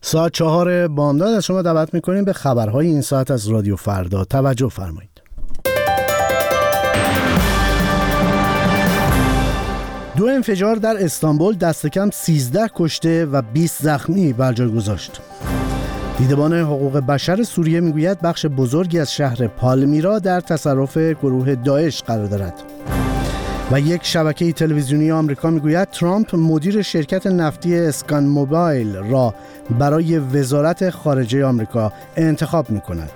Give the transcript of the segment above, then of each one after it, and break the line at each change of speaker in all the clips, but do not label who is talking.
ساعت 4 بامداد از شما دعوت میکنیم به خبرهای این ساعت از رادیو فردا. توجه فرمایید. 2 انفجار در استانبول دست کم 13 کشته و 20 زخمی بر جای گذاشت. دیدبان حقوق بشر سوریه میگوید بخش بزرگی از شهر پالمیرا در تصرف گروه داعش قرار دارد. و یک شبکه تلویزیونی آمریکا میگوید ترامپ مدیر شرکت نفتی اسکان موبایل را برای وزارت خارجه آمریکا انتخاب میکند.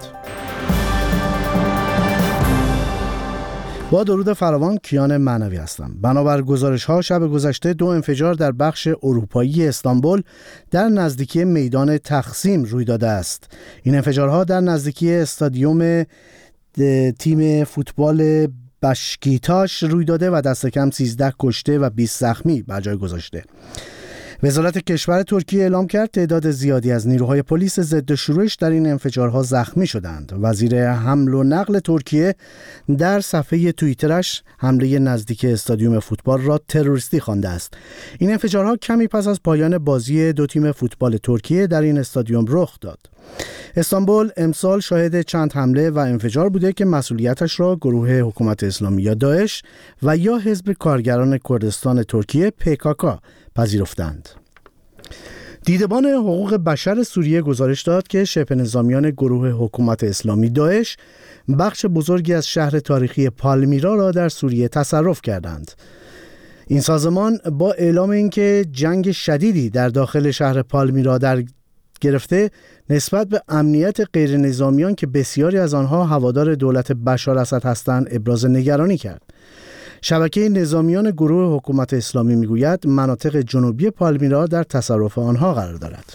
با درود فراوان، کیان معنوی هستم. بنابر گزارش‌ها شب گذشته 2 انفجار در بخش اروپایی استانبول در نزدیکی میدان تقسیم روی داده است. این انفجارها در نزدیکی استادیوم تیم فوتبال بشکیتاش روی داده و دست کم 13 کشته و 20 زخمی بر جای گذاشته. وزارت کشور ترکیه اعلام کرد تعداد زیادی از نیروهای پلیس ضد شورش در این انفجارها زخمی شدند. وزیر حمل و نقل ترکیه در صفحه توییترش حمله نزدیک استادیوم فوتبال را تروریستی خوانده است. این انفجارها کمی پس از پایان بازی 2 تیم فوتبال ترکیه در این استادیوم رخ داد. استانبول امسال شاهد چند حمله و انفجار بوده که مسئولیتش را گروه حکومت اسلامی یا داعش و یا حزب کارگران کردستان ترکیه PKK پذیرفتند. دیدبان حقوق بشر سوریه گزارش داد که شبه نظامیان گروه حکومت اسلامی داعش بخش بزرگی از شهر تاریخی پالمیرا را در سوریه تصرف کردند. این سازمان با اعلام اینکه جنگ شدیدی در داخل شهر پالمیرا در گرفته نسبت به امنیت غیر نظامیان که بسیاری از آنها هوادار دولت بشار اسد هستند ابراز نگرانی کرد. شبکه نظامیان گروه حکومت اسلامی میگوید مناطق جنوبی پالمیرا در تصرف آنها قرار دارد.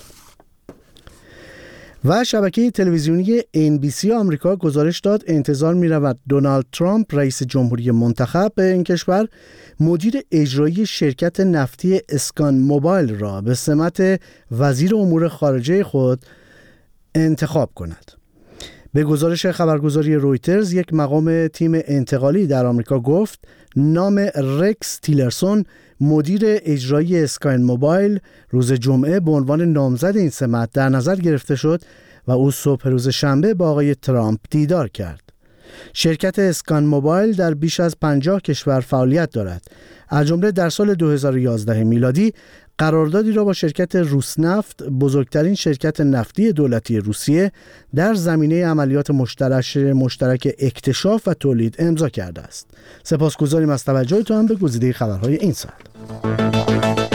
و شبکه تلویزیونی NBC آمریکا گزارش داد انتظار می‌رود دونالد ترامپ رئیس جمهوری منتخب به این کشور مدیر اجرایی شرکت نفتی اسکان موبایل را به سمت وزیر امور خارجه خود انتخاب کند. به گزارش خبرگزاری رویترز یک مقام تیم انتقالی در آمریکا گفت نام رکس تیلرسون مدیر اجرایی اسکاین موبایل روز جمعه به عنوان نامزد این سمت در نظر گرفته شد و او صبح روز شنبه با آقای ترامپ دیدار کرد. شرکت اسکان موبایل در بیش از 50 کشور فعالیت دارد. از جمله در سال 2011 میلادی قراردادی را با شرکت روسنفت، بزرگترین شرکت نفتی دولتی روسیه، در زمینه عملیات مشترک اکتشاف و تولید امضا کرده است. سپاسگزاریم از توجهتان به گزیده خبرهای این ساعت.